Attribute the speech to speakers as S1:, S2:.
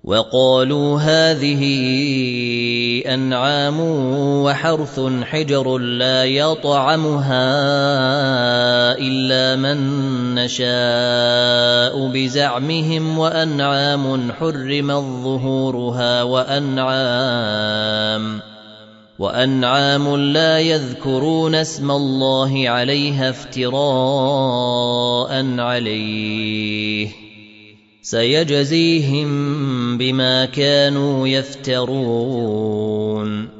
S1: وقالوا هذه أنعام وحرث حجر لا يطعمها إلا من نشاء بزعمهم وأنعام حرمت ظهورها وأنعام لا يذكرون اسم الله عليها افتراء عليه سيجزيهم بما كانوا يفترون.